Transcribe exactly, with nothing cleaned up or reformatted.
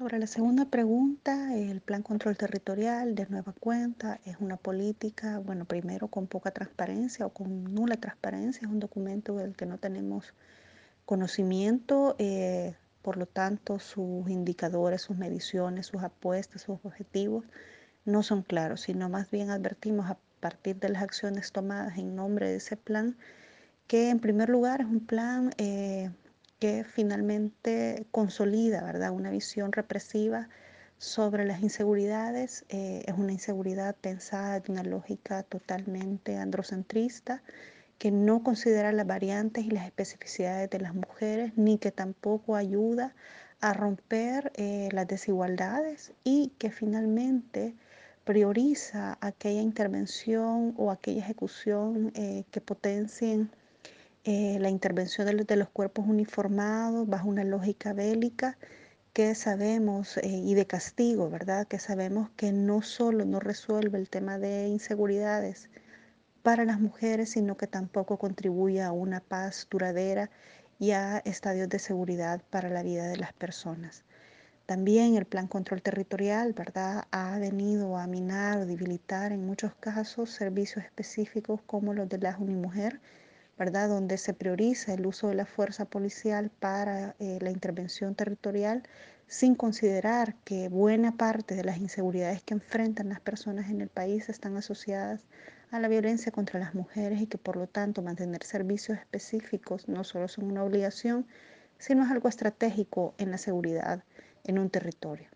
Sobre la segunda pregunta, el plan control territorial de nueva cuenta es una política, bueno, primero con poca transparencia o con nula transparencia, es un documento del que no tenemos conocimiento, eh, por lo tanto sus indicadores, sus mediciones, sus apuestas, sus objetivos no son claros, sino más bien advertimos a partir de las acciones tomadas en nombre de ese plan que en primer lugar es un plan eh, que finalmente consolida, ¿verdad? Una visión represiva sobre las inseguridades. Eh, es una inseguridad pensada de una lógica totalmente androcentrista, que no considera las variantes y las especificidades de las mujeres, ni que tampoco ayuda a romper eh, las desigualdades y que finalmente prioriza aquella intervención o aquella ejecución eh, que potencien eh, la intervención de los, de los cuerpos uniformados bajo una lógica bélica que sabemos eh, y de castigo, ¿verdad? Que sabemos que no solo no resuelve el tema de inseguridades para las mujeres, sino que tampoco contribuye a una paz duradera y a estadios de seguridad para la vida de las personas. También el plan control territorial, ¿verdad? Ha venido a minar o debilitar en muchos casos servicios específicos como los de la Unimujer, ¿verdad? Donde se prioriza el uso de la fuerza policial para eh, la intervención territorial, sin considerar que buena parte de las inseguridades que enfrentan las personas en el país están asociadas a la violencia contra las mujeres y que por lo tanto mantener servicios específicos no solo son una obligación, sino es algo estratégico en la seguridad en un territorio.